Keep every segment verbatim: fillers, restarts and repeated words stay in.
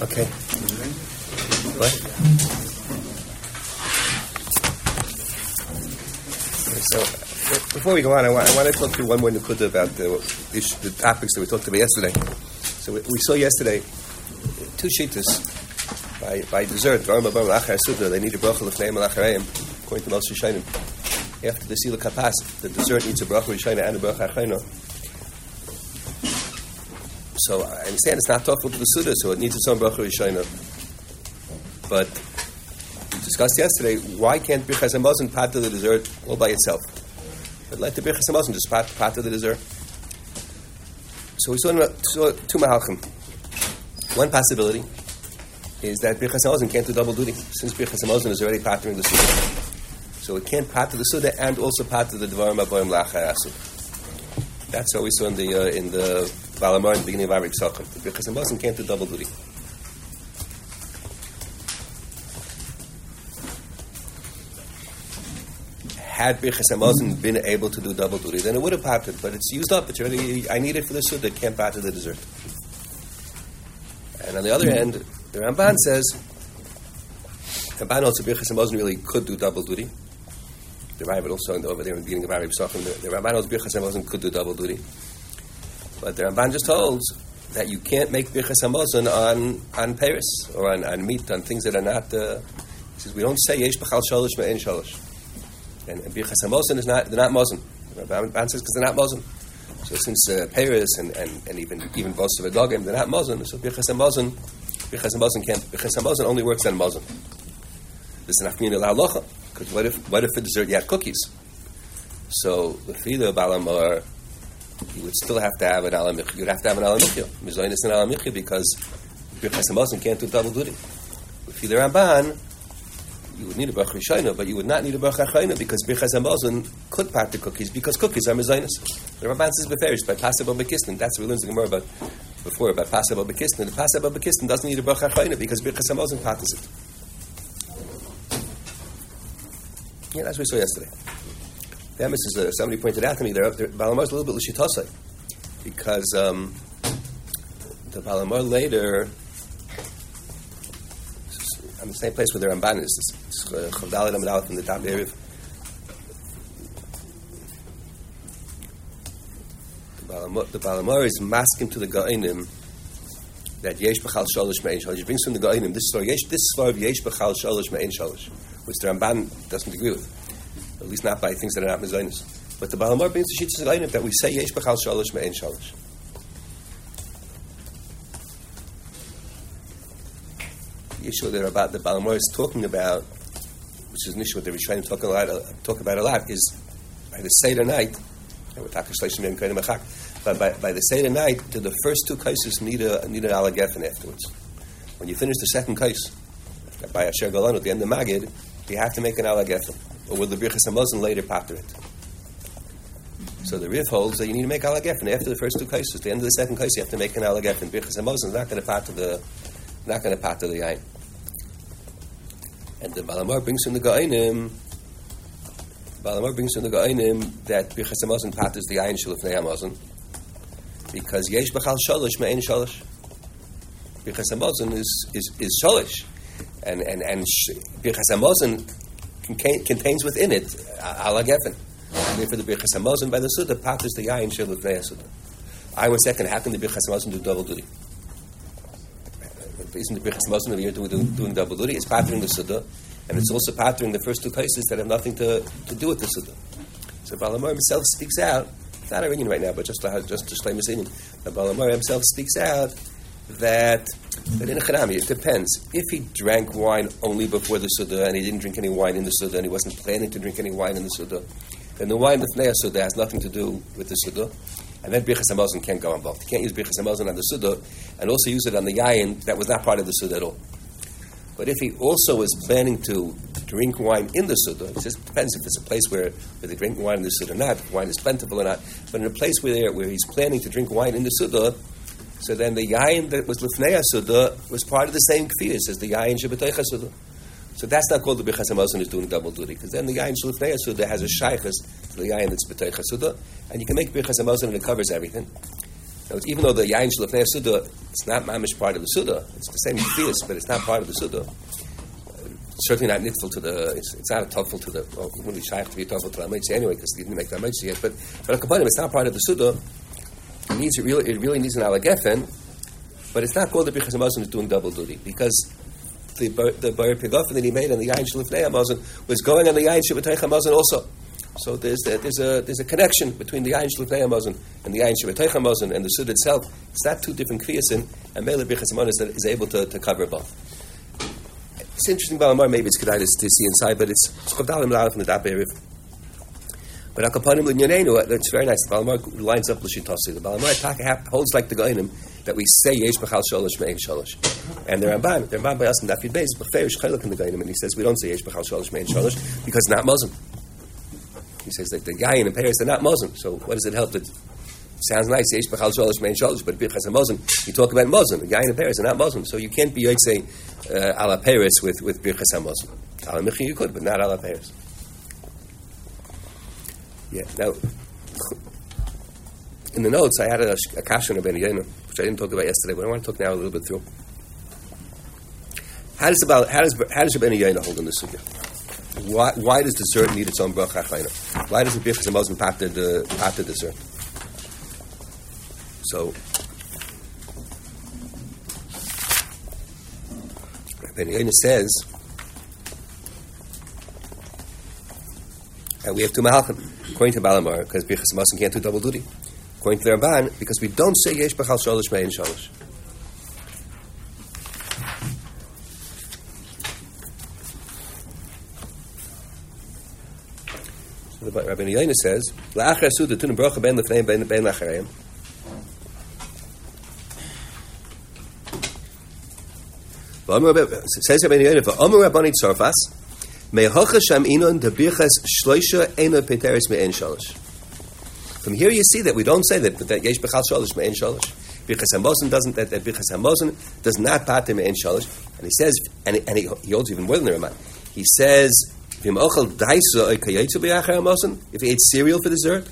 Okay. What? So, before we go on, I want, I want to talk to you one more nukuda about the, the topics that we talked about yesterday. So we, we saw yesterday two shittas by by dessert. They need a bracha l'fnei malachareim, according to Moshe Shainim. After the sila kapas, the dessert needs a bracha rishayna and a bracha achayna. So I understand it's not talking to the Suda, so it needs its own bracha rishayna. But we discussed yesterday, why can't Birchas Hamazon part of the dessert all by itself? But let the Birchas Hamazon just part, part of the dessert. So we saw, saw two mahalchim. One possibility is that Birchas Hamazon can't do double duty, since Birchas Hamazon is already partnering the Suda. So it can't part of the Suda and also part of the Dvarim Aboim Lachar Asu. That's what we saw in the uh, in the Balamar in the beginning of Arib Sochem. The Birchas Hamazon can't do double duty. Had Birchas Hamazon been able to do double duty, then it would have parted, but it's used up. It's already, I need it for the Suda, it can't part of the dessert. And on the other hand, the Ramban says, Ramban also, Birchas Hamazon really could do double duty. The Rabbi also over there in the beginning of Arib Sochem, the, the Ramban holds Birchas Hamazon could do double duty. But the Ramban just holds that you can't make Birchas Hamazon on on Paris or on, on meat, on things that are not. Uh, he says we don't say Yesh B'chal Shalosh Me'en Shalosh, and, and Birchas Hamazon is not. They're not Mazon. The Ramban says because they're not Mazon. So since uh, Paris and, and, and even even Vosav Adogim, they're not Mazon. So Birchas Hamazon, Birchas Hamazon can't. Birchas Hamazon only works on Mazon. This is nafmin el halacha. Because what if what if for dessert you had cookies? So the Fida Balamar, you would still have to have an alamich. You'd have to have an alamichya. Mizoynis and alamichya because Birchas Hamazon can't do double duty. With Fida Ramban, you would need a bracha rishayna, but you would not need a bracha achayna because Birchas Hamazon could part the cookies because cookies are mizoynis. The Ramban says beferish by pasabel bekistin. That's what we learned the Gemara about before about pasabel bekistin. The pasabel bekistin doesn't need a bracha achayna because Birchas Hamazon parts it. Yeah, that's what we saw yesterday. The emes is, uh, somebody pointed out to me, the Balamar is a little bit l'shitosai, because um, the Balamar later, on the same place where the Ramban is, it's Chavdalit Amid Aleph in the top area. The Balamar is masking to the Ga'inim that Yesh B'chal Shalosh Me'en Shalosh. He brings from the Ga'inim this story, Yesh, this story of Yesh B'chal Shalosh Me'en Shalosh, which the Ramban doesn't agree with, at least not by things that are not mezainis. But the Balamar brings the Shittas Ga'inim that we say Yesh B'chal Shalosh Me'en Shalosh. The issue that about the Balamar is talking about, which is an issue that the Rishonim talk a lot, uh, talk about a lot, is by the Seder night, and we're talking but by, by the Seder night, to the first two cases need a need an alagefen afterwards. When you finish the second case, by Asher Galan at the end of Magid, you have to make an alagefen, or will the Birchas Hamazon later pater it? So the Rif holds that you need to make alagefen after the first two cases. At the end of the second case, you have to make an alagefen. Birchas Hamazon is not going to pater the not going to pater the yain. And the Balamar brings from the Ga'inim. Balamar brings from the Ga'inim that Birchas Hamazon paters the yain shalufnei Hamazon because Yesh B'chal Shalosh Me'en Shalosh. Birchas Hamazon is is is Shalosh. And and and Birchas Hamazon contains within it ala gefen. And therefore, the Birchas Hamazon by the Suda paters the yain shel l'fnei Suda. I one second. How can the Birchas Hamazon do double duty? Isn't the Birchas Hamazon over here doing, doing, doing double duty? It's patering the Suda, and it's also patering the first two cases that have nothing to, to do with the Suda. So Balamar himself speaks out. It's not a ringing right now, but just to just to explain the The Balamar himself speaks out that. But in a Chanami, it depends. If he drank wine only before the Suda and he didn't drink any wine in the Suda and he wasn't planning to drink any wine in the Suda, then the wine with Nea Suda has nothing to do with the Suda. And then Birchas Hamazon can't go on both. You can't use Birchas Hamazon on the Suda and also use it on the Yayin that was not part of the Suda at all. But if he also is planning to drink wine in the Suda, it just depends if it's a place where, where they drink wine in the Suda or not, if wine is plentiful or not. But in a place where, where he's planning to drink wine in the Suda, so then the yayin that was lifnei Suda was part of the same kfiyas as the yayin shebeteicha Suda. So that's not called the Birchas Hamazon is doing double duty, because then the yayin shlifnei Suda has a shaychus to the yayin that's beteicha Suda, and you can make Birchas Hamazon and it covers everything. Now, even though the Yain Shlefnei Suda, it's not mamish part of the Suda, it's the same Kfiyas, but it's not part of the Suda. Certainly not nitful to the, it's, it's not a tuffle to the, well, it wouldn't be shaykh to be a tuffle to the Amaitzi anyway, because he didn't make the Amaitzi yet, but, but Akapanim, it's not part of the Suda. It needs, it really, it really needs an Alagefen, but it's not called the Birchas Hamazon is doing double duty, because the the Bar Pigofen that he made on the Yain Shlefnei Hamazon was going on the Yain Shabbatei Hamazon also. So there's a, there's a there's a connection between the Yain Shlefnei Hamazon and the Yain Shabbatei Hamazon and the Suda itself. It's not two different Kriyasin, and Mele Birchas Hamazon is, is able to, to cover both. It's interesting, Balamar, maybe it's Kedai to see inside, but it's Chavdalim Lalef from the Dab Erev. But Akapanim L'Nyanenu, that's very nice. The Balamar lines up L'Shitasi. The Balamar holds like the Goinim that we say Yesh B'chal Sholosh Me'en Sholosh. And the Ramban, the Ramban by us in Daf Yud Beis, B'ferish Chelak in the Goinim, and he says we don't say Yesh B'chal Sholosh Me'en Sholosh because it's not Muslim. He says that the Yain and Paris, they're not Muslim. So what does it help that sounds nice, Yesh B'chal Sholosh Me'en Sholosh, but Birchas Hamazon, you talk about Muslim. The Yain and Paris are not Muslim. So you can't be, I'd say, uh, ala Paris with, with Birchas Hamazon. Ala Michi you could, but not ala Paris. Yeah, now, in the notes, I had a, a kasha on Ben Yaina, which I didn't talk about yesterday, but I want to talk now a little bit through. How does about how does how does Ben Yaina hold in the sugya? Why why does dessert need its own bracha chayna? Why does the Birchas Hamazon pater the pater dessert? So, Ben Yaina says, and we have two mahalchim. According to Balamar, because Birchas Hamazon can't do double duty. According to the Ramban, because we don't say Yesh B'chal Sholosh Me'en Sholosh. So the Rabbi Yaina says, La'achar Suda Tunim Bracha Ben Lefneim Ben Ben Lachareim. Says Rabbi Yaina, V'Omer Rabbani Tzarfas, from here you see that we don't say that that Yesh B'chal Sholosh Me'en Sholosh. Birchas Hamazon doesn't that, that Birchas Hamazon does not pater Me'en Sholosh, and he says, and, and he, he holds even more than the Ramah. He says, if he ate cereal for dessert,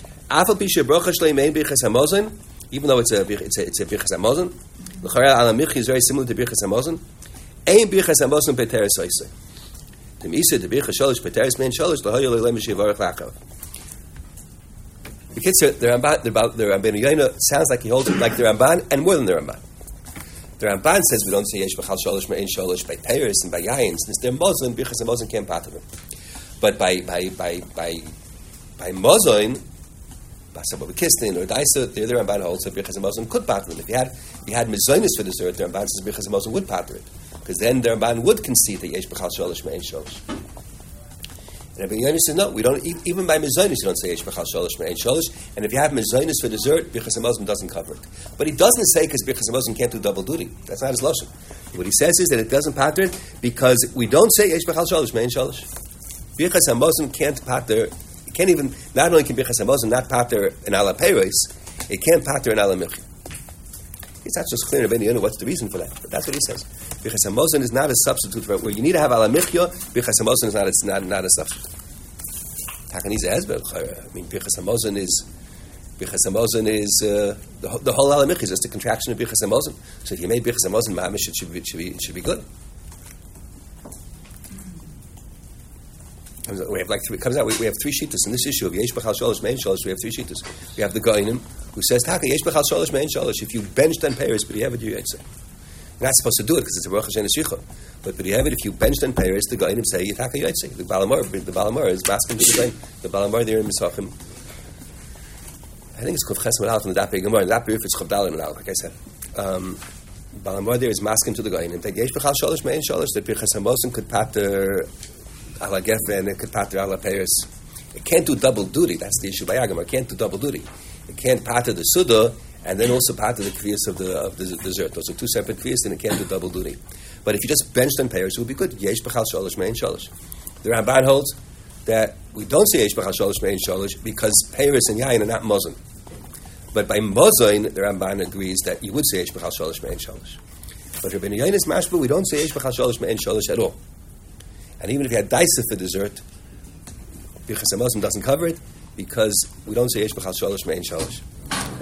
even though it's a it's a, it's a Birchas Hamazon, l'chara is very similar to Birchas Hamazon. Ein Birchas Hamazon Peter Soisei. The Misa, the Birchas Sholosh, Peteris Men Sholosh, the Hoyol Elem Shivarach Lachav. The kids, the Ramban, the Ramban Yaina sounds like he holds it like the Ramban and more than the Ramban. The Ramban says we don't say Yesh B'chal Sholosh Me'en Sholosh by Peres and by Yains. Since they're Muslim, Birchas Hamazon can't pater them. But by by by by by Mozoin, Basabah Kistin or Daisa, the other Ramban holds that Birchas Hamazon could pater them. If you had if you had Mizonis for dessert, the Ramban says Birchas Hamazon would pater it. Because then the Ramban would concede that Yesh B'chal Sholosh Me'en Sholosh. And Rabbi Yonis said, no, we don't, even by Mizonis you don't say Yesh B'chal Sholosh Me'en Sholosh, and if you have Mizonis for dessert, Birchas Hamazon doesn't cover it. But he doesn't say because Birchas Hamazon can't do double duty. That's not his lashon. What he says is that it doesn't pater it because we don't say Yesh B'chal Sholosh Me'en Sholosh. Birchas Hamazon can't pater, it can't even, not only can Birchas Hamazon not pater an ala Peres, it can't pater an ala Milchi. It's not just clear, Rabbi Yonah, what's the reason for that? But that's what he says. Birchas Hamazon is not a substitute for it. Where you need to have ala michya, Birchas Hamazon is not a, not, not a substitute. Takaniza Ezber, I mean, Birchas Hamazon is, Birchas Hamazon is, uh, the, the whole ala michya is just a contraction of Birchas Hamazon. So if you made Birchas Hamazon mamish, it should be, it should be, it should be good. We have like three, it comes out, we, we have three shittas in this issue of Yesh B'chal Sholosh Me'en Sholosh. We have three shittas. We have the Goinim who says, Taka, Yesh B'chal Sholosh Me'en Sholosh. If you benched on Paris, but you have it, you say. You're not supposed to do it because it's a Baruch Hashem Shicha. But but you have it, if you benched on Paris, the Goinim say, Yitaka Yotzei. The Balamar, the Balamar is masking to the Goinim. The Balamar there in Misachim. I think it's Kuf Chesed Malach from the Dapei Gemara. The Dapei it's Chavdalim Malach, like I said. Um, Balamar there is masking to the Goinim. That Yesh B'chal Sholosh Me'en Sholosh, that Birchas Hamazon could pater ala gefe and it could pater ala Paris. It can't do double duty. That's the issue by Agama. It can't do double duty. It can't pater the Suda and then also pater the kviyas of the of the dessert. Those are two separate kviyas and it can't do double duty. But if you just benched on Paris, it would be good. Yesh B'chal Sholosh Me'en Sholosh. The Ramban holds that we don't say Yesh B'chal Sholosh Me'en Sholosh because Paris and Yain are not Mozain. But by Mozain, the Ramban agrees that you would say Yesh B'chal Sholosh Me'en Sholosh. But Rabbi Yain is mashba, we don't say Yesh B'chal Sholosh Me'en Sholosh at all. And even if you had daisa for dessert, Birchas Hamazon doesn't cover it because we don't say Yesh B'chal Sholosh Me'en Sholosh.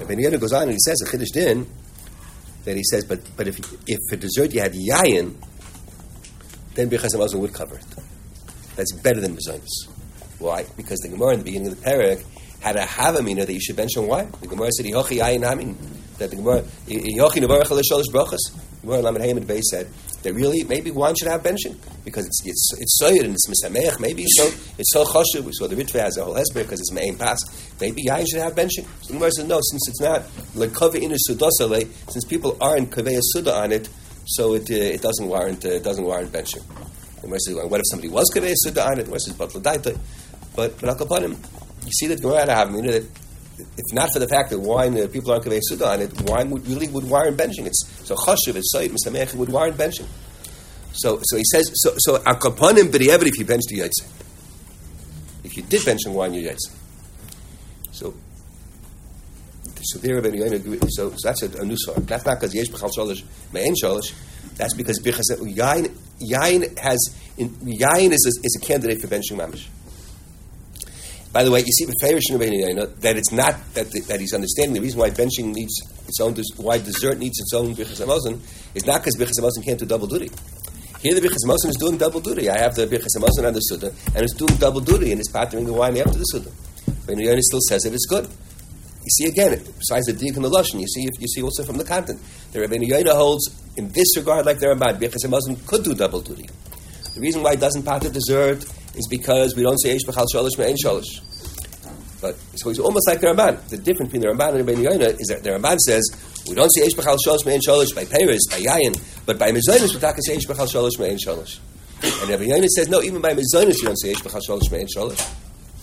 Ben Yoda goes on and he says, a Chiddush Din, that he says, but but if if for dessert you had yayin, then Birchas Hamazon would cover it. That's better than Bezonis. Why? Because the Gemara in the beginning of the parak had a havamina that you should bench on wine. The Gemara said, Yochi yayin hamin. That the Gemara, Yochi nevarach l'shalosh brachas. The Gemara Lamed Hayim Beis said that really maybe wine should have benching because it's it's it's soyed and it's misameach. Maybe so it's so choshev. We saw the Ritva has a whole hesper because it's main pass. Maybe yayin should have benching. So the Gemara said no, since it's not like kaveh inu sudosale, since people aren't kaveh suda on it, so it uh, it doesn't warrant uh, it doesn't warrant benching. The Gemara says, well, what if somebody was kaveh suda on it? The Gemara says, but l'daita. But but akapanim, you see that Gemara had a havamina that if not for the fact that wine, uh, people aren't kaveh suda on it, wine would really would warrant benching. It's so chashuv, it's soid, misamech, it would warrant benching. So so he says, so so akapanim b'di'evet if you bench the yaitze. If you did bench wine, you yaitze. So so there, so, so that's a, a nusar. That's not because yesh b'chal shalish me'en shalish. That's because bichas yain yain has in, yain is a, is a candidate for benching mamish. By the way, you see the Feirish that it's not that the, that he's understanding the reason why benching needs its own, why dessert needs its own Birchas Hamazon is not because Birchas Hamazon can't do double duty. Here the Birchas Hamazon is doing double duty. I have the Birchas Hamazon on the Suda, and it's doing double duty, and it's pattering the wine after the Suda. But Yoina still says that it's good. You see again, besides the Dik and the Lashon, you see you see also from the content. The Rabbeinu Yoina holds in this regard like the Ramban, Birchas Hamazon could do double duty. The reason why it doesn't patter dessert is because we don't say Eish B'chal Shalish Me'en Shalish. But so it's almost like the Ramban. The difference between the Ramban and the Rabbeinu Yoina is that the Ramban says we don't say Eish B'chal Shalish Me'en Shalish by Peres, by Yayin, but by Mezonos we talk say Eish B'chal Shalish Me'en Shalish. And the Rabbeinu Yoina says no, even by Mezonos you don't say Eish B'chal Shalish Me'en Shalish.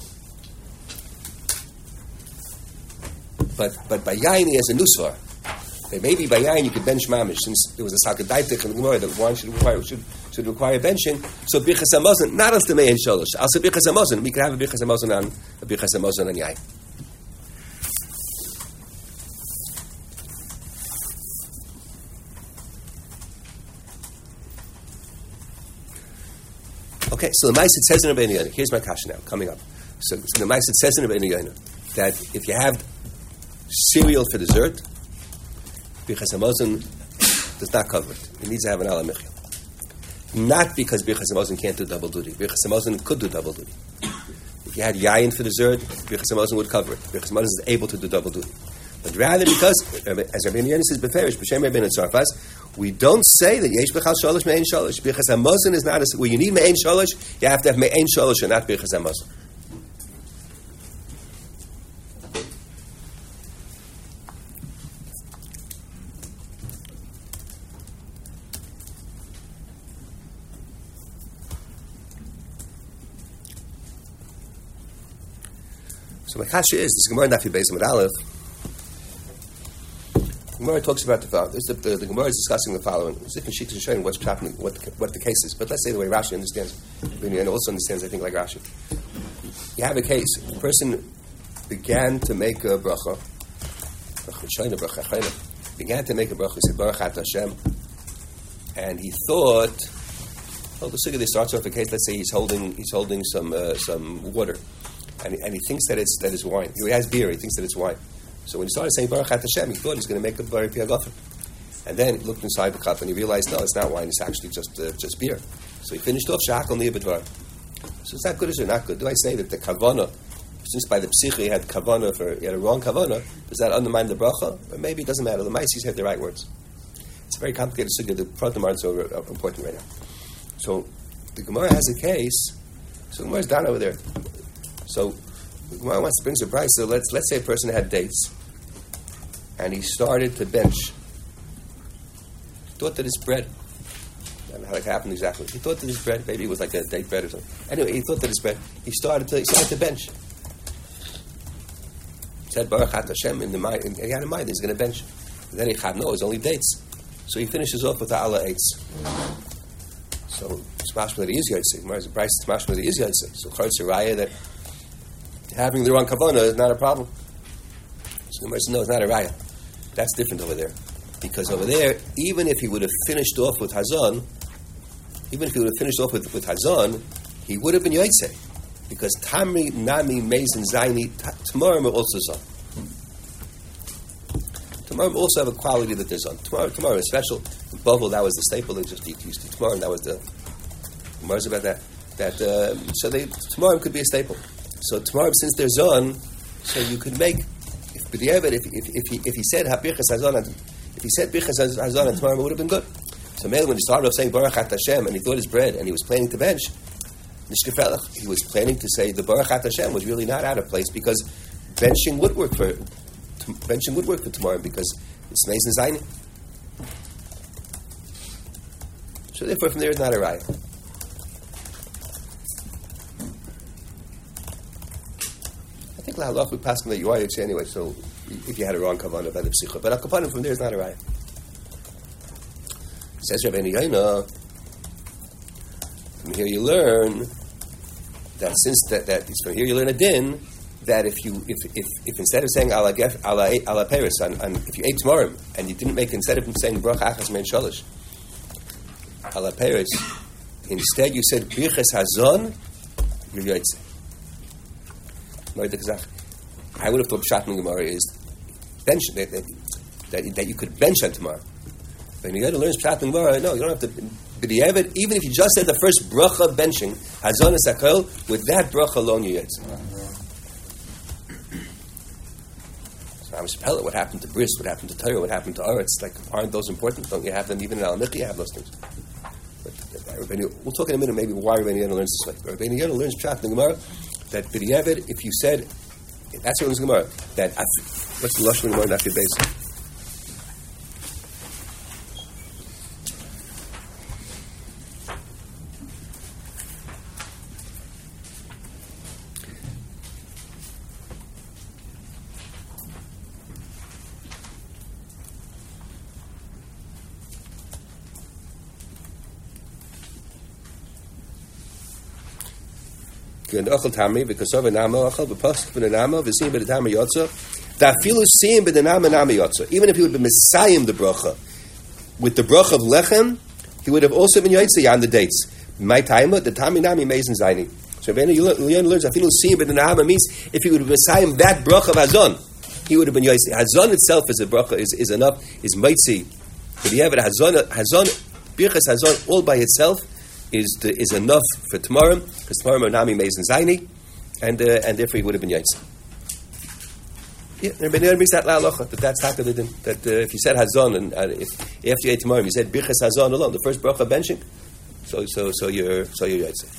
But but by Yayin he has a nusvar. Maybe by Yayin you could bench mamish since there was a sakadaitik in the Gemara that one should require should should require benching. So Birchas Hamazon, not as the Me'en Shalosh. Also Birchas Hamazon, we could have a Birchas Hamazon on a Birchas Hamazon on Yayin. Okay, so the Ma'aseh says in Rabbeinu Yoina. Here's my kasha now coming up. So, so the Ma'aseh says in Rabbeinu Yoina that if you have cereal for dessert, Birchas Hamazon does not cover it. It needs to have an ala mechil. Not because Birchas Hamazon can't do double duty. Birchas Hamazon could do double duty. If you had yayin for dessert, Birchas Hamazon would cover it. Birchas Hamazon is able to do double duty. But rather because, as Rabbeinu Yoina says, Beferish, B'Shem Rabbeinu Tzarfas, we don't say that Yesh B'chal Shalosh Me'en Shalosh. Birchas Hamazon is not a... Well, you need Me'en Shalosh, you have to have Me'en Shalosh and not Birchas Hamazon. So my kasha is, this Gemara Nafi Beis Amud Aleph. The Gemara talks about the following. The, the, the Gemara is discussing the following. It's different sheikhs are showing what's happening, what the, what the case is. But let's say the way Rashi understands, and also understands, I think, like Rashi. You have a case. The person began to make a bracha. Began to make a bracha. He said, Baruch Atah Hashem. And he thought, well, the sukkah, this starts off a case. Let's say he's holding, he's holding some uh, some water. And he, and he thinks that it's that is wine. He has beer. He thinks that it's wine. So when he started saying Baruch Atah Hashem, he thought he's going to make a Baruch Piagafen. And then he looked inside the cup and he realized, no, it's not wine. It's actually just uh, just beer. So he finished off Shakal Niyabadvar. So it's not good, is it not good? Do I say that the kavana, since by the psiche he had kavana for he had a wrong kavana, does that undermine the bracha? Or maybe it doesn't matter. The Maisis have the right words. It's a very complicated sugya. The pratim aren't so important right now. So the Gemara has a case. So the Gemara's down over there. So the Gemara wants to bring a price. So let's let's say a person had dates, and he started to bench. He thought that his bread. I don't know how that happened exactly. He thought that his bread, maybe it was like a date bread or something. Anyway, he thought that his bread. He started to he started to bench. He said Baruch Atah Hashem in the mind, and he had in mind he's going to bench. And then he had no, it's only dates. So he finishes off with the Allah eights. So it's mashma that he is yaitse. Whereas the price is mashma that he is yaitse. So chayotz raya that having the wrong kavanah is not a problem. So the says, no, it's not a raya. That's different over there. Because over there, even if he would have finished off with Hazan, even if he would have finished off with, with Hazan, he would have been yaitse. Because Tamri, Nami, Mezin, Zaini, Tamarim are also Zan. Tomorrow also have a quality that there's on. Tomorrow, tomorrow is special. In Bavel, that was the staple. They just used to tomorrow, and that was the Gemara's about that. That uh, so they tomorrow could be a staple. So tomorrow, since there's on, so you could make if b'diavad if if if he, if he said habichas hazon, if he said bichas hazon, tomorrow it would have been good. So maybe when he started off saying Baruch At Hashem and he thought his bread and he was planning to bench, Nishkefelach, he was planning to say the Baruch At Hashem was really not out of place because benching would work for benching would work for tomorrow because it's Meis and Zayin. So therefore, from there it's not a raya. I think lahalach we pass from that you are say anyway. So if you had a wrong kavanah about the psicha, but al kapanim from there is not a raya. Says Rabbeinu Yoina, from here you learn that since that, that from here you learn a din that if you if if, if instead of saying ala gef ala ala peris and, and if you ate tomorrow and you didn't make instead of saying brach achas mein shalish ala peris, instead you said bichas hazon, you're yotzei. I would have thought Pshat in Gemara is bench that, that, that that you could bench on tomorrow. When you go to learn Pshat in Gemara, no, you don't have to. B'diavad, even if you just said the first bracha benching, hazon es hakol, with that bracha alone you yetz. So I'm spell it. What happened to bris? What happened to Torah? What happened to Aretz? Like, aren't those important? Don't you have them even in Al Michi? You have those things. But, uh, we'll talk in a minute maybe why Rabbeinu Yonah learns this way. Rabbeinu Yonah learns Pshat in Gemara that b'diavad, if you said, that's what it was in Gemara. That what's the lashon in Gemara? After base. Because of a nama, achal b'pasuk b'nama v'sim b'nama yotza. Dafilu sim b'nama nama yotza. Even if he would be messiah the bracha with the bracha of lechem, he would have also been yotzei on the dates. My time, the tami nami meis and zayni. So when you learns dafilu sim b'nama means if he would have messiah that bracha of hazon, he would have been yotzei. Hazon itself is a bracha is, is enough is mitzi. But you have it hazon hazon birchas hazon all by itself. Is the, is enough for tomorrow because tomorrow Nami Meis and Zaini, and uh, and therefore he would have been Yaitz. Yeah, Rabbeinu Yonah brings that la'alocha that that's taka that uh, if you said Hazon and uh, if after you ate tomorrow you said Birchas Hazon alone, the first bracha benching, so so so you're so you're Yaitz.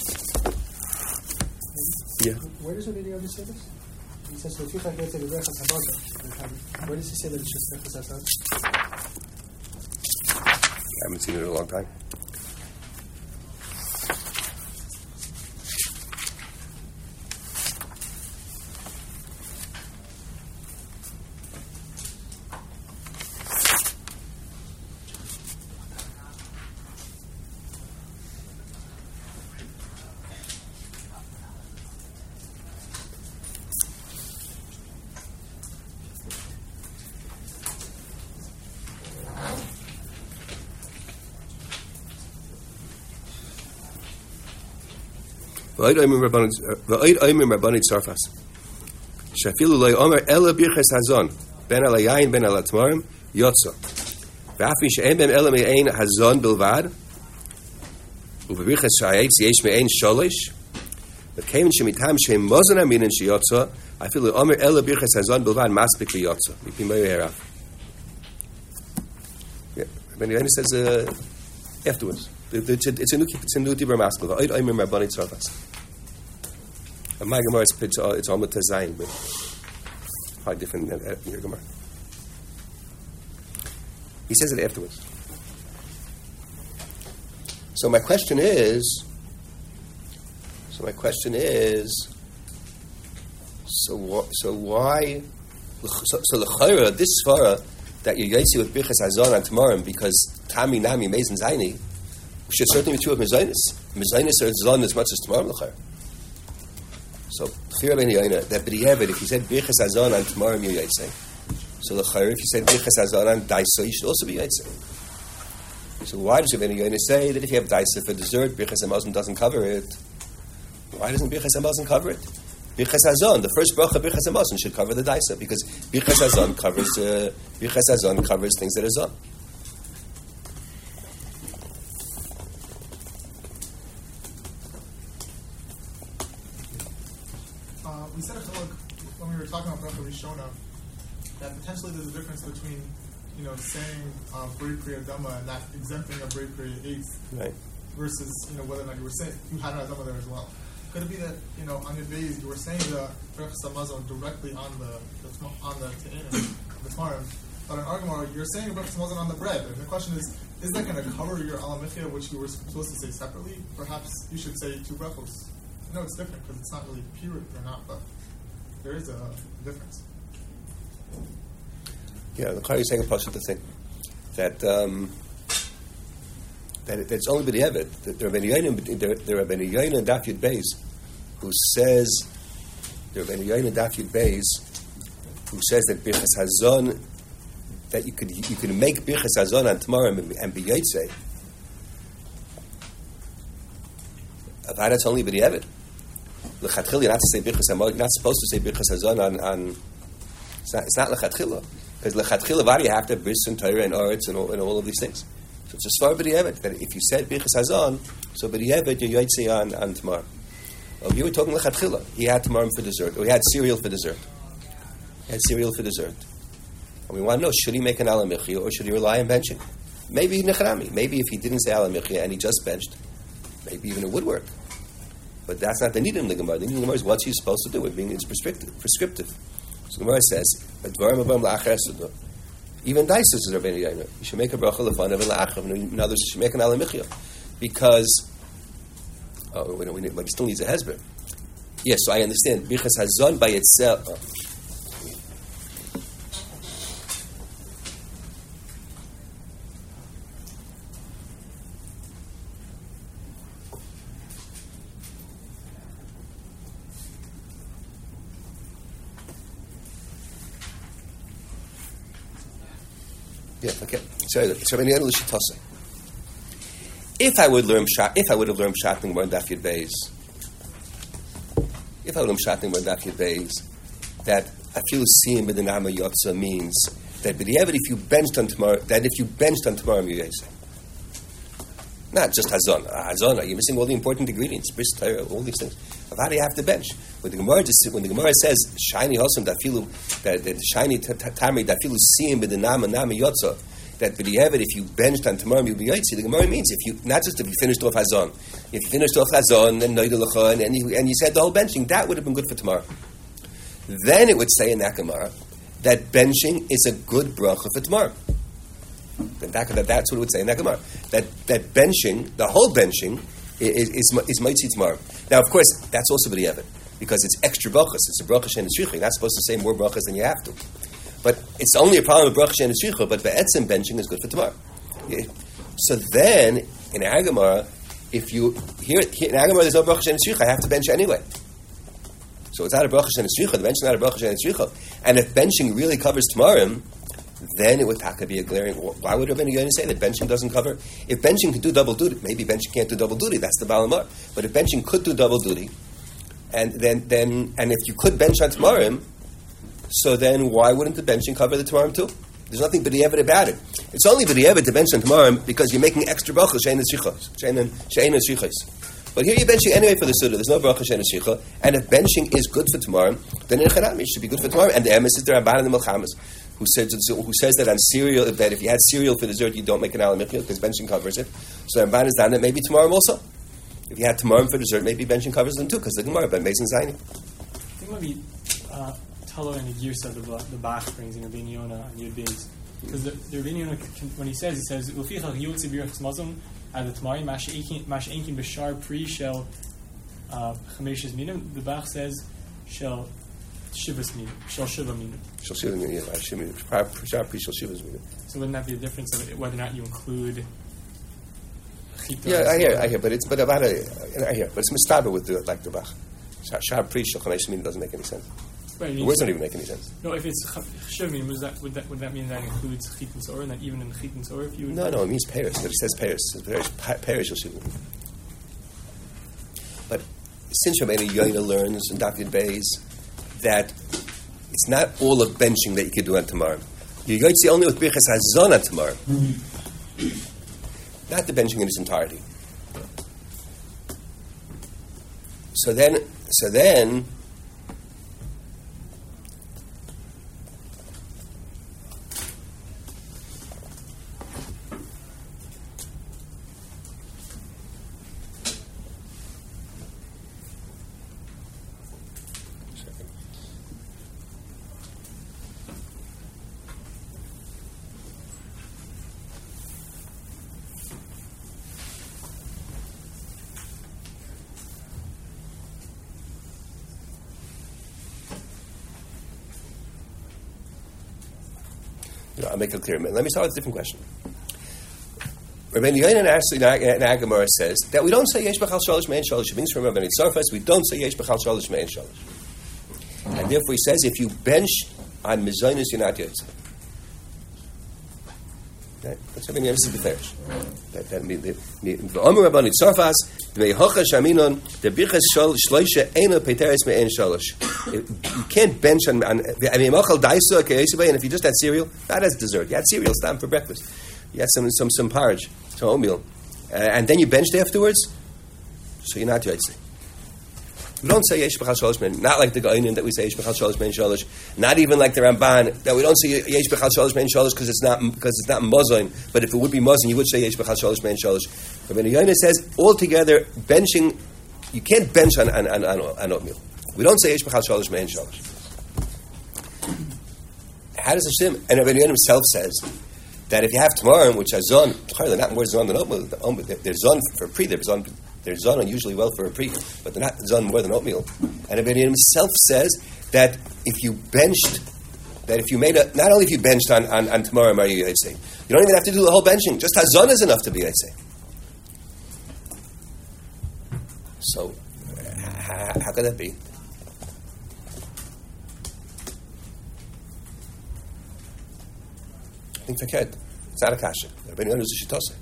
Yeah. Where does Rabbeinu Yonah say this? He says so if you can get to the Birchas Hazon, where does he say that it's just Birchas Hazon? I haven't seen it in a long time. V'ayid oimim rabbanit sarfas. Shafilu loy omer ela birches hazon ben ala yayin ben ala tmarim yotza. V'afi she'en ben ela me'ein hazon bilvad u'b'birches sha'ayetz yesh me'ein sholish v'kemin shemitam she'em mozen aminin sheyotza afilu omer ela birches hazon bilvad maspik liyotza. Mipim moyer herav. Yeah, Rabbeinu Yonah says uh, afterwards. It's a, it's a new it's a new Dibur Maskell. V'ayid oimim rabbanit sarfas. And my Gemara, it's, it's, it's almost Tazayin, but quite different than your Gemara. He says it afterwards. So my question is, so my question is, so so why, so, so l'chayra, this svara that you're yotzi with Birchas Hazon on tomorrow because Tami Nami Meis and Zayni should certainly be true of Mezainis. Mezainis are Zon as much as tomorrow l'chayra. So, that b'diavad, if you said Birchas Hazon on tomorrow, you're Yaitse. So, l'chayr, if you said Birchas Hazon on Daisa, you should also be Yaitse. So, why does Rabbeinu Yonah say that if you have Daisa for dessert, Birchas Hamazon doesn't cover it? Why doesn't Birchas Hamazon cover it? Birchas Hazon, the first bracha of Birchas Hamazon should cover the daisa because Birchas Hazon covers uh, Birchas Hazon covers things that are zon. Uh, we said a chiluk when we were talking about bracha Rishona that potentially there's a difference between, you know, saying um, Brei Kriya Dama and not exempting a Brei Kriya Eitz, Right. versus, you know, whether or not you were saying you had an Adama there as well. Could it be that, you know, on your days you were saying the Birchas Hamazon directly on the, the tm- on the Te'enim, the Tmarim, but in Argamar you're saying a Birchas Hamazon on the bread, and the question is, is that going to cover your Alamichia, which you were supposed to say separately? Perhaps you should say two brachos. I know it's different because it's not really pure or not, but there is a difference. Yeah, the Qari is saying a pasuk the thing that um, that, it, that it's only b'diavad. There are Rabbeinu Yoina, there, there are Rabbeinu Yoina and Daf Yud Beis who says there are Rabbeinu Yoina and Daf Yud Beis who says that Birchas Hazon that you could you could make Birchas Hazon on tomorrow and, and be Yotzei. Avad it's only b'diavad. L'chatchila, you're not to say Birchas Hamazon. You're not supposed to say Birchas Hazon on. on it's not. It's not l'chatchila. Because lechatchila, why do you have to have bris and Torah and aretz and all, and all of these things? So it's a svar b'diavad that if you said Birchas Hazon, so b'diavad you're yotzei on on tomorrow. Oh, you were talking lechatchila. He had tomorrow for dessert, or he had cereal for dessert. He had cereal for dessert. And we want to know: should he make an alamichia or should he rely on benching? Maybe necharami. Maybe if he didn't say alamichia and he just benched, maybe even it would work. But that's not the need in the Gemara. The need in the Gemara is what's he supposed to do. It being it's prescriptive. Prescriptive. So the Gemara says, even Daisus is Rabbeinu Yoina. You should make a bracha lefanav and la'achav, and in others you should make an alamichia. Because, oh, we don't, we need, but he still needs a hezber. Yes, so I understand. Birchas Hazon by itself. Oh. Yeah, okay. So, so if I would learn shot, if I would have learned shotting more Daf Yud Beis, if I would have shotting more Daf Yud Beis, that I feel seeing with the Nama Yotza means that but if you benched on tomorrow, that if you benched on tomorrow, you say not just Hazon. Hazon, you're missing all the important ingredients, bris, Torah, all these things. But how do you have to bench? When the Gemara just when the Gemara says shiny hosam dafilu that the shiny tamri dafilu seeing with the nama nama yotza that b'diavad if you benched on tomorrow you'll be yotzi. The Gemara means if you not just if you finished off Hazon, if you finished off Hazon then noidulacha and and you, and you said the whole benching that would have been good for tomorrow. Then it would say in that Gemara that benching is a good bracha for tomorrow. That, that, that's what it would say in that Gemara. That that benching, the whole benching, is is, is Moitzi tomorrow. Now, of course, that's also b'diavad because it's extra brachas. It's a bracha she'en tzricha. You're not supposed to say more brachas than you have to. But it's only a problem with bracha she'en tzricha. But be'etzim benching is good for tomorrow. Yeah. So then, in our Gemara, if you here, here in our Gemara there's no bracha she'en tzricha, I have to bench anyway. So it's not a bracha she'en tzricha. The benching is not a bracha she'en tzricha. And if benching really covers tomorrow, then it would taka be a glaring. Why would Rabbeinu Yoina say that benching doesn't cover? If benching could do double duty, maybe benching can't do double duty. That's the Balamar. But if benching could do double duty, and then then and if you could bench on tomorrow, so then why wouldn't the benching cover the tomorrow too? There's nothing b'diavad about it. It's only b'diavad to bench on tomorrow because you're making extra brachas she'ein tzrichos. But here you're benching anyway for the Suda. There's no bracha she'ein tzricha. And if benching is good for tomorrow, then in Chanami it should be good for tomorrow. And the emes is the Rabban and the Melchamas, who says who says that on cereal, that if you had cereal for dessert, you don't make an alamichia because benching covers it. So the Rabban is down that maybe tomorrow also. If you had tomorrow for dessert, maybe benching covers them too because the Gemara ben Mason Zaini. I think maybe uh, Talo and the Girsa the the Bach brings in Rabbeinu Yoina and Yud Beis because the, the Rabbeinu Yoina when he says he says Ufichach Yotzi Birchas Hamazon at the Tamarim Mash Einkin B'Shar Pri Shel Chameshes Minim. The Bach says Shel Shivas Minim Shel Shiva Minim. Shel Shiva Minim. Yeah, B'Shar Pri Shel Shivas Minim. So wouldn't that be a difference of whether or not you include? Yeah, I hear, I hear, but it's but about a, I hear, but it's mistaba with the like the Bach. Shar Pri Shel Chameshes Minim doesn't make any sense. Right, the words don't even make any sense. No, if it's Shivim, would that would that would that mean that includes Chitin Sor, and that even in Chitin Sor, if you would no, no, it means Paris. But it says Paris. Paris Shel Shivim. But since Rabbeinu Yoina learns in Daf Yud Beis that it's not all of benching that you can do on tomorrow. You yotzi only with Birchas Hazon on tomorrow. Not the benching in its entirety. So then, so then, I'll make it clear. Let me start with a different question. Rabbeinu Yoina actually in Agamara says that we don't say Yesh B'chal Shalosh Me'en Shalosh. It means from Rabbeinu Tzarfas we don't say Yesh B'chal Shalosh Me'en Shalosh. And therefore he says if you bench on Mizonos you're not Yotze. Right? That's Rabbeinu Yoina says the Farish. That that means the Omer Rabbeinu Tzarfas Dmei Hocha Shaminon the Birchas Shloisha Eino Peteres Me'en Shalosh. You can't bench on. on I mean, and if you just had cereal, not as dessert. You had cereal, it's time for breakfast. You had some some some porridge, some oatmeal, uh, and then you benched afterwards. So you're not Yotze. We don't say Yesh B'chal Shalosh Me'en. Not like the Gaonim that we say Yesh B'chal Shalosh Me'en Shalosh. Not even like the Ramban that we don't say Yesh B'chal Shalosh Me'en Shalosh because it's not because it's not Mozoin. But if it would be Mozoin, you would say Yesh B'chal Shalosh Me'en Shalosh. Rabbeinu Yoina says altogether benching. You can't bench on on, on, on oatmeal. We don't say Yesh B'chal Shalosh Me'en Shalosh. How does Hashem, and Rabbeinu Yoina himself says, that if you have tomorrow, which has zon, they're not more zon than oatmeal, they're zon for a pre, they're zon, they're zon unusually well for a pre, but they're not zon more than oatmeal. And Rabbeinu Yoina himself says that if you benched, that if you made a, not only if you benched on, on, on tomorrow, Mario, you say, you don't even have to do the whole benching, just hazon is enough to be, I'd say. So, how, how could that be? I think faked. It's not a kasha. Rabbeinu Yoina is a shitose.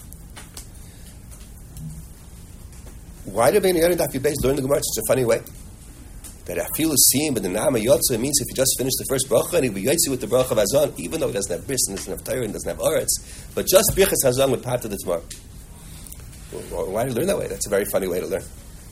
Why did Rabbeinu Yoina Daf Yud Beis learn the Gemara in such a funny way? That afilu siyim but the nama yotze means if you just finish the first bracha and he be yotze with the bracha of hazon, even though he doesn't have bris and doesn't have Torah and doesn't have oretz, but just birchas hazon with part of the tomorrow. Well, why did he learn that way? That's a very funny way to learn.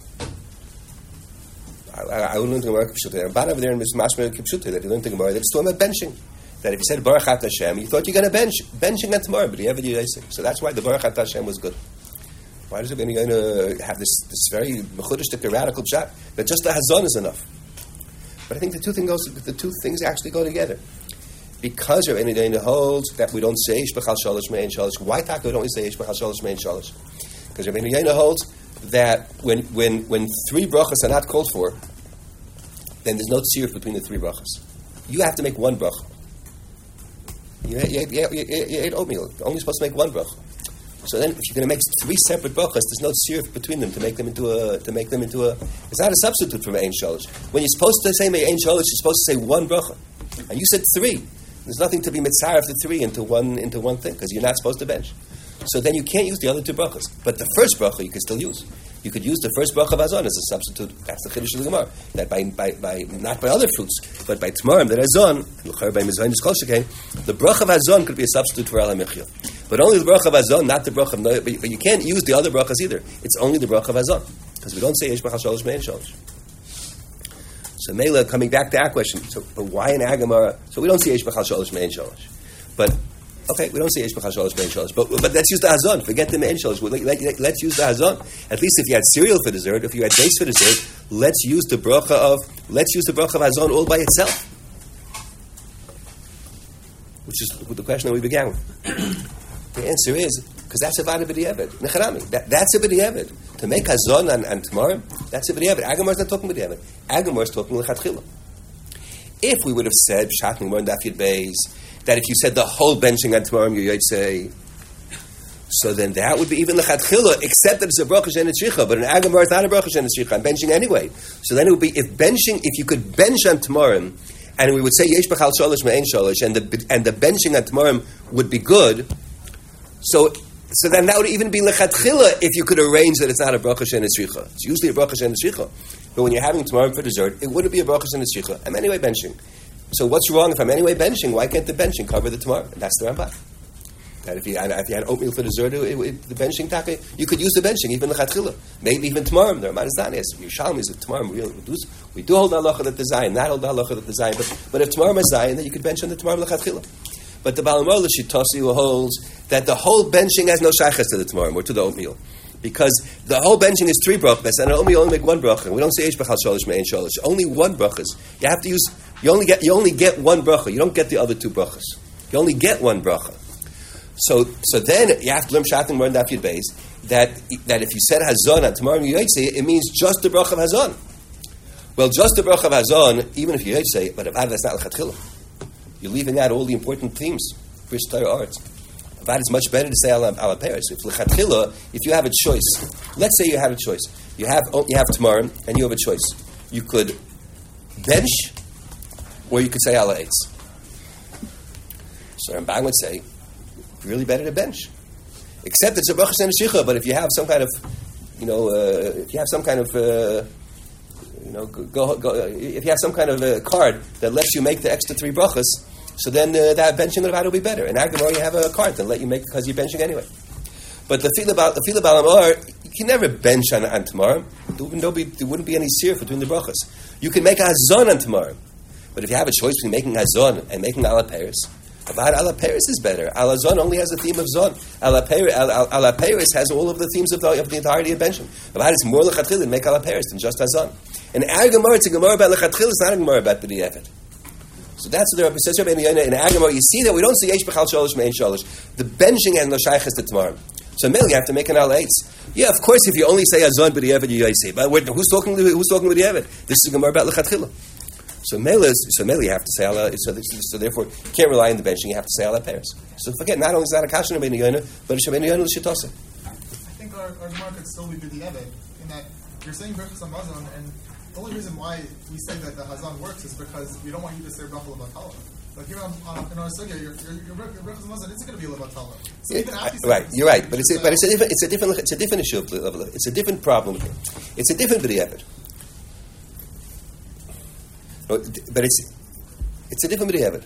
I, I, I learned the Gemara Kipshutah. Ramban over there in Mashmer Kipshutah that he learned the Gemara that it's talking about benching. That if you said Baruch At Hashem, you thought you're going to bench, benching on tomorrow, but you never did. So that's why the Baruch At Hashem was good. Why does it going to have this this very mechudesh, radical shot that just the hazon is enough? But I think the two things goes, the two things actually go together. Because Rabbeinu Yoina holds that we don't say Yesh B'chal Shalosh Me'en Shalosh. Why taka we don't say Yesh B'chal Shalosh Me'en Shalosh? Because Rabbeinu Yoina holds that when when when three brachas are not called for, then there's no tziruf between the three brachas. You have to make one bracha. You ate, you, ate, you, ate, you ate oatmeal. You're only supposed to make one bracha. So then, if you're going to make three separate brachas, there's no tziruf between them to make them into a to make them into a. It's not a substitute for me'ein shalosh. When you're supposed to say me'ein shalosh, you're supposed to say one bracha, and you said three. There's nothing to be mitzvah of the three into one into one thing because you're not supposed to bench. So then you can't use the other two brachas. But the first bracha you can still use. You could use the first bracha of Hazon as a substitute. That's the chiddush of the Gemara. That by, by, by not by other fruits, but by Tamarim, that Hazon, by Mizayin is kol shekain, the bracha of Hazon could be a substitute for Ala Mechia. But only the bracha of Hazon, not the bracha of Noah. But, but you can't use the other brachas either. It's only the bracha of Hazon. Because we don't say Yesh B'chal Shalosh Me'en Shalosh. So Mela, coming back to our question, so but why in Agamara? So we don't say Yesh B'chal Shalosh Me'en Shalosh. But okay, we don't say Yesh B'chal Shalosh Me'en Shalosh, but but let's use the Hazon. Forget the Me'en Shalosh. Let, let, let's use the Hazon. At least if you had cereal for dessert, if you had dates for dessert, let's use the bracha of let's use the bracha of Hazon all by itself. Which is the question that we began with. The answer is because that's a vada b'diavad. Necharami. That, that's a b'diavad. To make Hazon and, and Tamarim, that's a b'diavad. Agamar is not talking b'diavad. Agamar is talking l'chatchila. If we would have said Pshat Gemara in Daf Yud Beis that if you said the whole benching on Tamarim, you would say, so then that would be even the Chatchila, except that it's a bracha she'en tzricha, but an Agamar is not a bracha she'en tzricha, I'm benching anyway. So then it would be, if benching, if you could bench on Tamarim, and we would say Yesh B'chal Shalosh Me'en Shalosh, and the, and the benching on Tamarim would be good, so so then that would even be lechatchila if you could arrange that it's not a bracha she'en tzricha. It's usually a bracha she'en tzricha. But when you're having tomorrow for dessert, it wouldn't be a bracha she'en tzricha. I'm anyway benching. So what's wrong if I'm anyway benching? Why can't the benching cover the tomorrow? And that's the Ramban. That if you, if you had oatmeal for dessert, it, it, the benching taka, you could use the benching even lechatchila. Maybe even tomorrow. The Ramban is not as Yerushalmi is tomorrow. We, we, do, we do hold halacha that the zayin, not hold halacha that the zayin. But but if tomorrow is zayin, then you could bench on the tomorrow lechatchila. But the Baal Mol Shitasi holds that the whole benching has no shaychus to the tomorrow or to the oatmeal, because the whole benching is three brachas, and only only make one bracha. We don't say eish b'chal sholish me'ein sholish. Only one brachas. You have to use. You only get. You only get one bracha. You don't get the other two brachas. You only get one bracha. So, so then you have to learn Shat and learn Daf Yud Beis that that if you said Hazon on tomorrow you say it means just the bracha of Hazon. Well, just the bracha of Hazon, even if you say it, but avad that's not lechatchila. You're leaving out all the important themes. Bris Torah arts. Avad is much better to say ala ala peres. If lechatchila, if you have a choice, let's say you have a choice. You have you have tomorrow and you have a choice. You could bench, or you could say ala eitz. So Ramban would say, really better to bench, except it's a bracha she'en tzricha. But if you have some kind of, you know, uh, if you have some kind of, uh, you know, go, go, if you have some kind of a card that lets you make the extra three brachas, so then uh, that benching of will be better. In Agamor, you have a card that let you make because you're benching anyway. But the feel about the feel about Amor, you can never bench on, on tomorrow. There wouldn't be there wouldn't be any seer between the brachas. You can make a hazon on tomorrow, but if you have a choice between making hazon and making ala peres, Avad ala peres is better. Ala zon only has the theme of zon. Ala peres, ala peres has all of the themes of the, of the entirety of benching. Avad is more lechatchila than make ala peres than just hazon. And our Gemara, it's a Gemara about lechatchila. It's not a Gemara about b'di'evet. So that's what the Rabbi says in our Gemara. You see that we don't say yesh b'chal sholish me'ein sholish. The benching has no shaychus to tomorrow. So mainly you have to make an ala eitz. Yeah, of course, if you only say hazon b'di'evet, you say. But who's talking? Who's talking b'di'evet? This is a Gemara about lechatchila. So mele, so mele, you have to say ala. So, so therefore, you can't rely on the benching. You have to say ala peres. So forget. Not only is that a kasha Rabbeinu Yonah, but it's Rabbeinu Yonah l'shitasa. I think our our Gemara could still be b'di'evet in that you're saying brachas hamazon, and the only reason why we say that the hazon works is because we don't want you to say bracha l'batala. Like here on, on, in our sugya, your your, your brachas hamazon isn't going to be l'batala. So yeah, right, you're right, but it's a, but it's a different it's a different it's a different issue. It's a different problem. It's a different b'di'evet. But it's it's a different b'di'evet.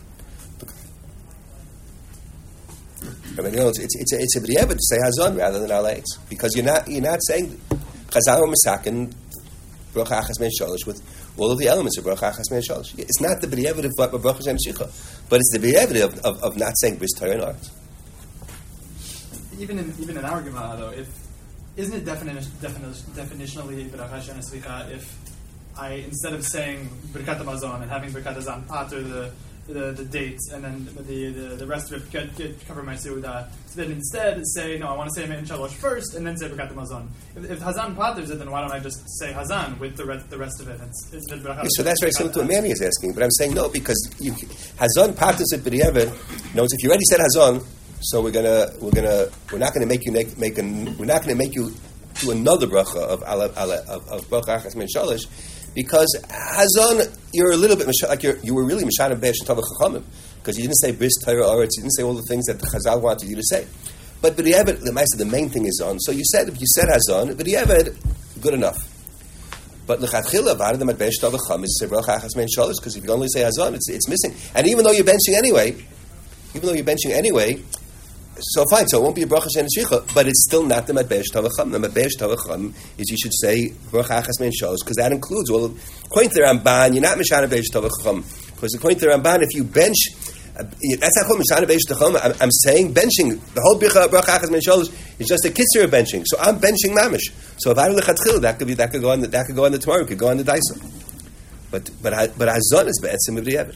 I mean, you know, it's it's it's a, it's a b'di'evet to say hazon rather than ala eitz, because you're not you're not saying chazal or masakin bracha achas me'en shalish with all of the elements of bracha achas me'en shalish. It's not the b'di'evet of bracha she'en tzricha, but it's the b'di'evet of, of, of not saying bris Torah and art. Even in even in our Gemara though, if isn't it definition, definition, definitionally bracha she'en tzricha if I, instead of saying Birkat HaMazon and having Birkat HaZan pater the, the the dates and then the the, the rest of it get, get cover my Seudah, so then instead say, no, I want to say Me'en Shalosh first and then say Birkat HaMazon. If, if Hazan paters it, then why don't I just say Hazan with the rest, the rest of it? It's, it's yeah, so that's very similar to what Manny is asking, but I'm saying no, because you, Hazan paters it b'di'evet. Knows if you already said Hazan, so we're gonna we're gonna we're not gonna make you make, make an, we're not gonna make you do another bracha of ala, ala, of, of bracha achas me'en shalish. Because Hazon, you're a little bit like you're, you were really Mishana Be'esh and Tavach Chachamim, because you didn't say Bris Torah Oretz, you didn't say all the things that the Chazal wanted you to say. But b'di'evet, the the main thing is on. So you said if you said Hazon, b'di'evet, good enough. But l'chatchila v'adam at Be'esh Tavach Chachamim is bracha achas me'en shalish, because if you only say Hazon, it's it's missing. And even though you're benching anyway, even though you're benching anyway. So fine, so it won't be a bracha she'en tzricha, but it's still not the matbesh tavacham. The matbesh tavacham is you should say bracha achas me'en shalish, because that includes all. Of, according to the Ramban, you're not mishana be'esh tavacham, because according to the Ramban, if you bench, uh, that's not called mishana be'esh tavacham. I'm, I'm saying benching the whole bracha achas me'en shalish is just a kitzur of benching. So I'm benching mamish. So if I were lechatchil, that could be that could go on the, that could go on the tomorrow, could go on the daisa. But but but hazon is be'etzim of the eved.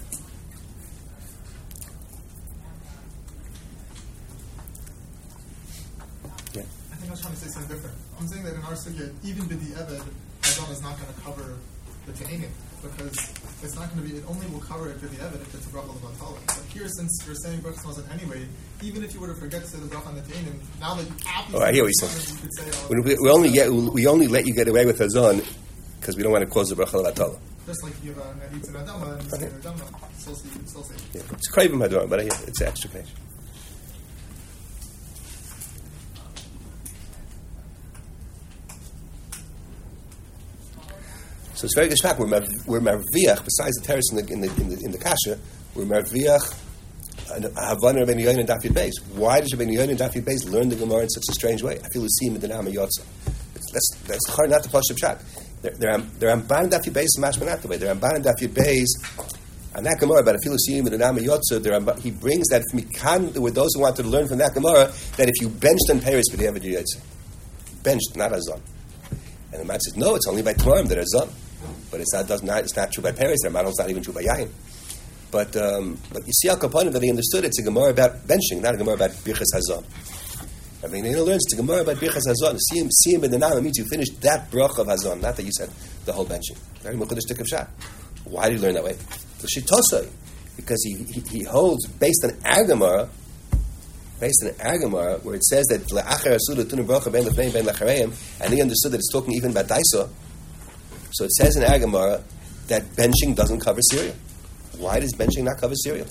I'm saying that in our sugya, even b'di'evet, Hazon is not going to cover the te'enim, because it's not going to be, it only will cover it b'di'evet if it's a bracha l'batala. But here, since you're saying brachas hamazon anyway, even if you were to forget to say the bracha on the te'enim, now that you obviously... Oh, I hear what you're saying. You could say, oh, we, we, only get, we only let you get away with Hazon because we don't want to cause the bracha l'batala. Just like you have a Neritz and Adama, and you say Adama, still say, still say. Yeah, it's Krayvim Hador, but I hear it's extra connection. So it's very geschmack. We're mar- we're marviach. Besides the terrace in the in the in the, in the kasha, we're marviach. Havana Rabbeinu Yoina and Daf Yud Beis. Why does Rabbeinu Yoina and Daf Yud Beis learn the Gemara in such a strange way? I feel we see him in the Nama Yotza. That's that's hard not to push the shot. They're they're they're Amban Daf Yud Beis and Mashman not the way. They're Amban and Daf Yud Beis. And that Gemara, but I feel we see him in the Nama Yotza. He brings that from Mikan with those who want to learn from that Gemara that if you benched on Paris, but you have a Yotza, benched, not Azon. And the man says, no, it's only by Tmarim that Azon. But it's not, does not, it's not true by Paris. The Ramban is not even true by Yain. But um, but you see Al Kapanim that he understood it's a Gemara about benching, not a Gemara about Birchas Hazon. I mean, he learns it's a Gemara about Birchas Hazon. See him, see him in the Nama means you finished that brach of Hazon, not that you said the whole benching. Very much stick of shot. Why did he learn that way? The Shitosai, because he, he he holds based on Agamara, based on Agamara, where it says that Le'achar Asuda Tunim Bracha Ben Lefneim Ben Lachareim, and he understood that it's talking even about Daisa. So it says in Agamara that benching doesn't cover cereal. Why does benching not cover cereal?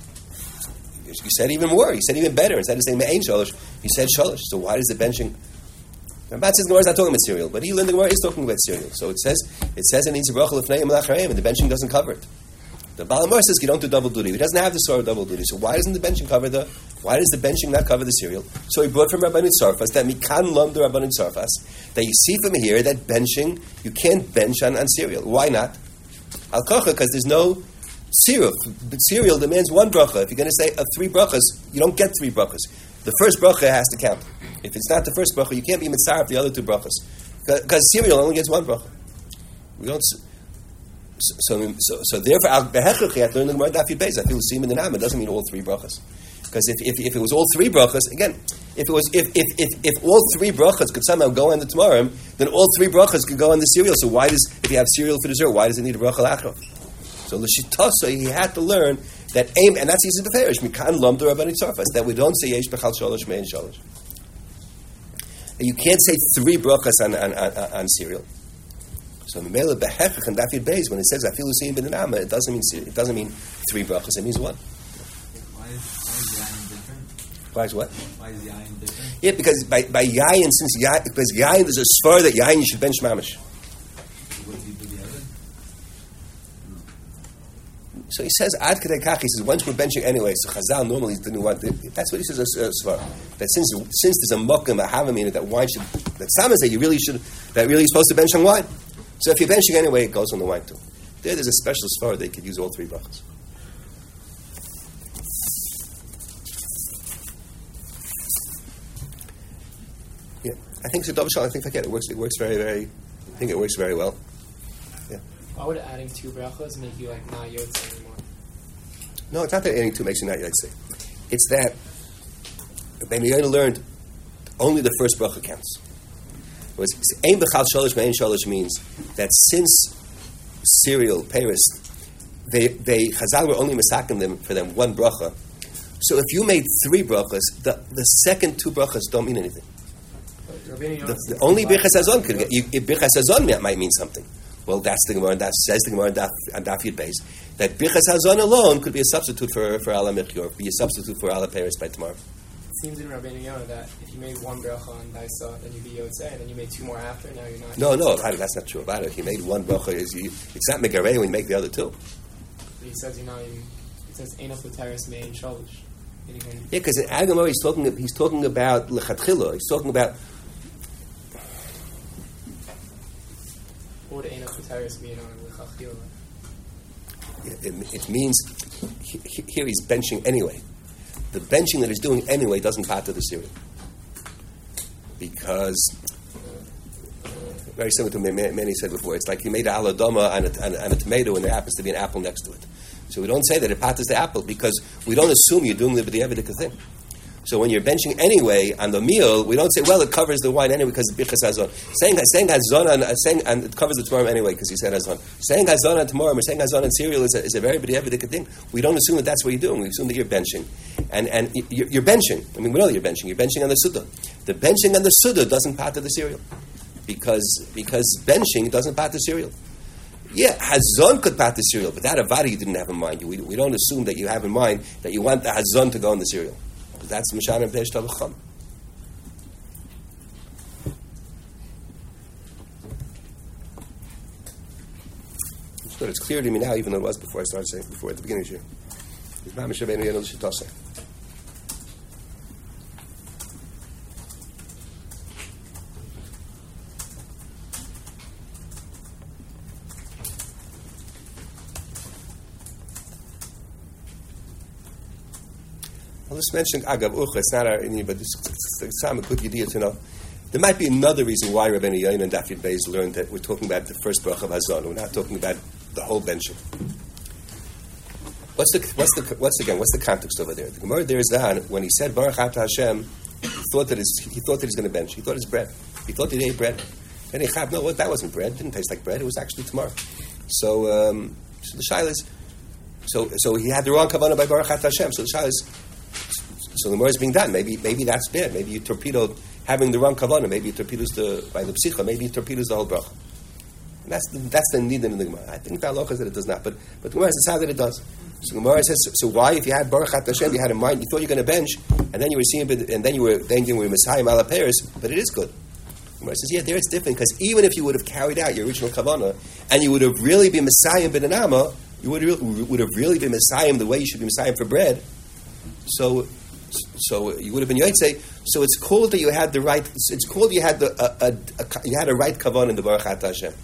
You said even more. You said even better. Instead of saying me'ain shalosh, you said shalosh. So why does the benching? Ramban says the Gemara is not talking about cereal, but he learned the Gemara is talking about cereal. So it says it says it needs a bracha l'fnei malachareim, and the benching doesn't cover it. The Baal HaMaor says you don't do double duty. He doesn't have the sort of double duty. So why doesn't the benching cover the? Why does the benching not cover the cereal? So he brought from Rabbanut Sarfas that mikan lom the Rabbanut Sarfas that you see from here that benching you can't bench on, on cereal. Why not? Al kocha, because there's no cereal. But cereal demands one bracha. If you're going to say uh, three brachas, you don't get three brachas. The first bracha has to count. If it's not the first bracha, you can't be mitzvah of the other two brachas. Because cereal only gets one bracha. We don't. So, so, so, so therefore, al behechach, you have to learn the Gemara Daf Yud Beis. I feel see him in the Nama. It doesn't mean all three brachas. Because if, if if it was all three brachas, again, if it was if if if, if all three brachas could somehow go on the Tamarim, then all three brachas could go on the cereal. So why does if you have cereal for dessert, why does it need a bracha lachov? So l'shitasa, he had to learn that aim, and that's easy to perish. Mikan lom to Rabbanut Sarfas that we don't say yesh bechal shalosh me'en shalosh. You can't say three brachas on on, on, on cereal. So Mimela behechach and Daf Yud Beis, when it says afilu siyim b'nama, it doesn't mean it doesn't mean three brachas. It means one. Why is, why is yayin different? Why is what? Why is yayin different? Yeah, because by by yayin, since yayin, because yayin there's a svar that yayin you should bench mamish. What do you do the other? So he says ad kadei kach. He says once we're benching anyway. So Chazal normally didn't want. That's what he says a, a svar. That since since there's a mokum a havamina that wine should that Sama say you really should that really is supposed to bench on wine. So if you're benching anyway, it goes on the wine too. There, there's a special svar they could use all three brachas. Yeah, I think so. Double shot. I think forget it works. It works very, very. I think it works very well. Yeah. Why would adding two brachos make you like not yotze anymore? No, it's not that adding two makes you not yotze. It's that Ben Yoina learned only the first bracha counts. Ein b'chal shalosh me'en shalosh means that since cereal Paris, they they Chazal were only masaking them for them one bracha. So if you made three brachas, the, the second two brachas don't mean anything. The, the only Birchas Hazon could get you. Birchas Hazon might mean something. Well, that's the Gemara. That says the Gemara on Daf Yud Beis that Birchas Hazon alone could be a substitute for for Ala Mechyor, be a substitute for Ala Paris by tomorrow. It seems in Rabbeinu Yonah that if you made one bracha on Daisa, then you'd be Yotzei, and then you made two more after, now you're not. No, no, that's not true about it. He made one bracha. Is he, it's not Megarei when you make the other two. But he says you're not even. It says Einof L'Teres Mein Shalish. Yeah, because in Agamor he's talking. He's talking about lechatchila. He's talking about. What would Einof L'Teres mean on lechatchila? It, it means he, he, here he's benching anyway. The benching that he's doing anyway doesn't part of the cereal. Because, very similar to what Manny said before, it's like you made a aladoma and a, and, and a tomato and there happens to be an apple next to it. So we don't say that it parts the apple because we don't assume you're doing the b'di'evidika thing. So when you're benching anyway on the meal, we don't say, well, it covers the wine anyway because Birchas Hazon. Saying, saying Hazon and saying, and it covers the tomorrow anyway because he said Hazon. Saying Hazon on tomorrow or saying Hazon on cereal is a, is a very b'di'evidika thing. We don't assume that that's what you're doing. We assume that you're benching. And and you're, you're benching. I mean, we know you're benching. You're benching on the Suda. The benching on the Suda doesn't part of the cereal. Because because benching doesn't part the cereal. Yeah, Hazon could part the cereal, but that Avada you didn't have in mind. We, we don't assume that you have in mind that you want the Hazon to go in the cereal. That's Mishana Pesh Tavacham. But it's clear to me now, even though it was before I started saying, before at the beginning of the year. It's Mamish Rabbeinu Yonah L'Shitosei. I'll just mention Agav Ucha. It's not our, but it's, it's, it's a good idea to know. There might be another reason why Rabbeinu Yonah and Daf Yud Beis learned that we're talking about the first bracha of Hazon. We're not talking about the whole benching. What's the what's the what's again? What's the context over there? The Gemara there is that when he said Baruch Atah Hashem, he thought that his, he thought that he's going to bench. He thought it's bread. He thought he ate bread. And he chab, no, what that wasn't bread. It didn't taste like bread. It was actually tomorrow. So, um, so the shaila is, so so he had the wrong kavanah by Baruch Atah Hashem. So the shaila is, so the more is being done. Maybe maybe that's bad. Maybe you torpedoed having the wrong kavanah. Maybe you torpedoes the by the psicha. Maybe you torpedoes the whole bracha. And that's the, that's the need in the Gemara. I think the halacha is that it does not, but but the Gemara says that it does. So the Gemara says, so why, if you had Baruch Atah Hashem, you had in mind, you thought you were going to bench, and then you were seeing, and then you were then you were Messiah Malaperis, but it is good. The Gemara says, yeah, there it's different, because even if you would have carried out your original kavanah, and you would have really been Messiah ben Anama, you would have, would have really been Messiah the way you should be Messiah for bread. So, so you would have been Yotzei. So it's called that you had the right. It's called you had the a, a, a, you had a right kavanah in the Baruch Atah Hashem.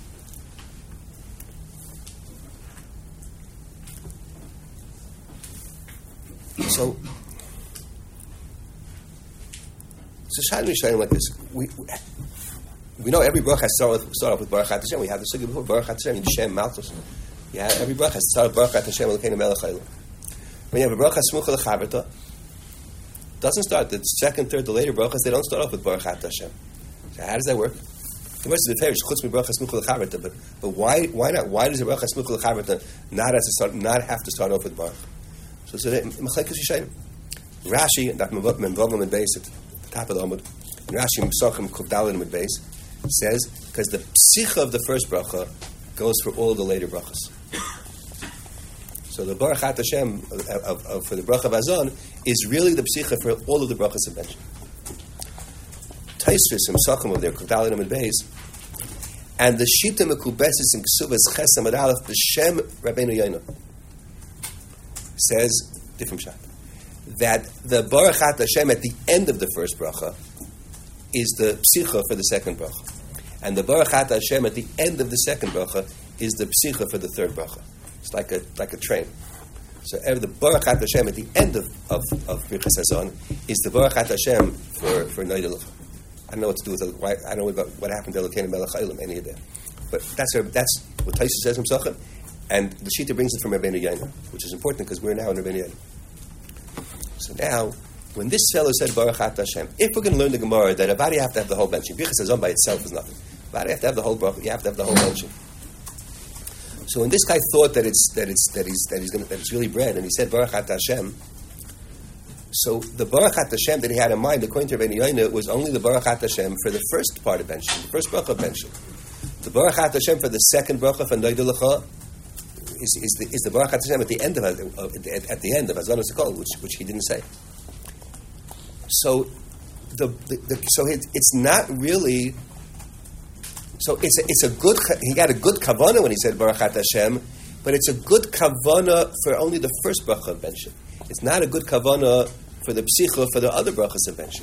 So, so Shad Mishayim like this. We, we we know every bracha has to start, with, start off with Baruch Atah Hashem. We have the sugya before Baruch Atah Hashem, Yishem Malchus. Yeah, every bracha has to start with Baruch Atah Hashem, Elokeinu Melech Haolam. When you have a bracha Smucha L'Chaverta, doesn't start the second, third, the later brachas. They don't start off with Baruch Atah Hashem. So how does that work? The rest of the Torah is Chutz Mi Bracha Smucha L'Chaverta, but but why why not? Why does a bracha Smucha L'Chaverta not have to start not have to start off with Baruch? So it's a Mechlekes Yishayim. Rashi, that Memvavam and Beis at the top of the Amud, and Rashi Pesachim Kuvdalin and Beis says because the psicha of the first bracha goes for all the later brachas. So the Baruch Atah Hashem of, of, of, for the bracha of Hazon is really the psicha for all of the brachas of mentioned. Taisvis and Pesachim of their Kuvdalin and Beis, and the Shita Mekubesis and Ksuvas Chesam Ad Aleph B'Shem Rabbeinu Yonah says different shot. That the Baruch Atah Hashem at the end of the first bracha is the psicha for the second bracha. And the Baruch Atah Hashem at the end of the second bracha is the psicha for the third bracha. It's like a like a train. So the Baruch Atah Hashem at the end of, of, of Birchas Hazon is the Baruch Atah Hashem for, for Noidel. I don't know what to do with it. Why, I don't know about what happened to Elokeinu Melech Haolam, any of that. But that's our, that's what Taisa says in Pesachim. And the Shita brings it from Rabbeinu Yonah, which is important because we're now in Rabbeinu Yonah. So now, when this fellow said Baruch Atah Hashem, if we're going to learn the Gemara that Avadi you have to have the whole benching, Birchas Hazon by itself is nothing. Avadi you have to have the whole bracha, you have to have the whole benching. So when this guy thought that it's that it's that he's that he's going that it's really bread, and he said Baruch Atah Hashem, so the Baruch Atah Hashem that he had in mind, according to Rabbeinu Yonah, was only the Baruch Atah Hashem for the first part of benching, the first bracha of benching. The Baruch Atah Hashem for the second bracha for Noidel Lecha Is, is the is the Baruch Atah Hashem at the end of uh, at, at the end of Hazon Sekol, which which he didn't say. So the, the, the so it, it's not really. So it's a, it's a good he got a good kavanah when he said Baruch Atah Hashem, but it's a good kavanah for only the first bracha of benching. It's not a good kavanah for the psicha for the other brachas of benching.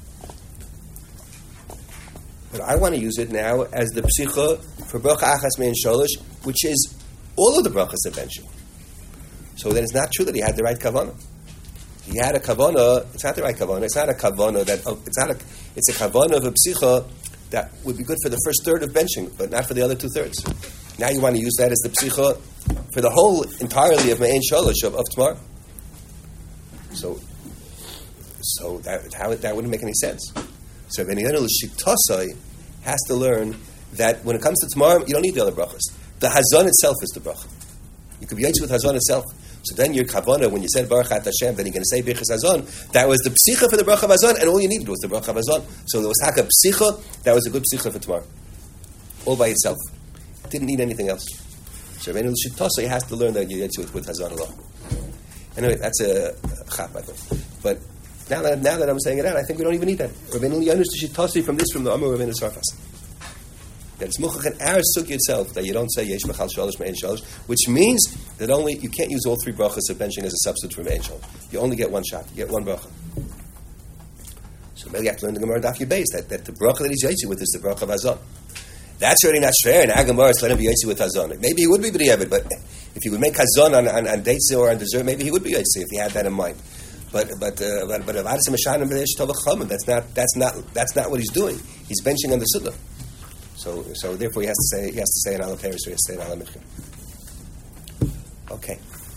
But I want to use it now as the psicha for bracha achas mein sholosh, which is all of the brachas of benching. So then it's not true that he had the right kavanah. He had a kavanah. It's not the right kavanah. It's not a kavanah that. Oh, it's not a. It's a kavanah of a psicha that would be good for the first third of benching, but not for the other two thirds. Now you want to use that as the psicha for the whole entirely of me'en shalosh of, of tomorrow. So, so that how that wouldn't make any sense. So Rabbeinu Yonah has to learn that when it comes to tomorrow, you don't need the other brachas. The Hazon itself is the bracha. You could be yotzi with Hazon itself. So then your kavanah, when you said Baruch Atah Hashem, then you're going to say Birchas Hazon. That was the psicha for the bracha of Hazon, and all you needed was the bracha of Hazon. So there was haka psicha. That was a good psicha for tomorrow, all by itself. Didn't need anything else. So Rabbeinu L'Shitosei has to learn that you're yotzi with, with Hazon alone. Anyway, that's a chap, I think. But now that now that I'm saying it out, I think we don't even need that. Rabbeinu Yonah L'Shitosei from this from the Amar Rabbeinu Sarfas. That it's muchach in our sugi itself that you don't say yesh mechal shalosh me'en shalosh, which means that only you can't use all three brachas of benching as a substitute for me'en shalosh. You only get one shot. You get one bracha. So maybe you have to learn the Gemara Daf Yud Beis that, that the bracha that he's yotzi with is the bracha of Hazon. That's already not fair. And Agamar is let him be yotzi with Hazon. Maybe he would be b'diavad, but if he would make Hazon on, on, on dates or on dessert, maybe he would be yotzi if he had that in mind. But but uh, but but Avadas Meshanim B'Eish Tovach Chomim. That's not that's not that's not what he's doing. He's benching on the Sukkah. So so therefore he has to say he has to say an Ala Peres or he has to say an Ala Michim. Okay.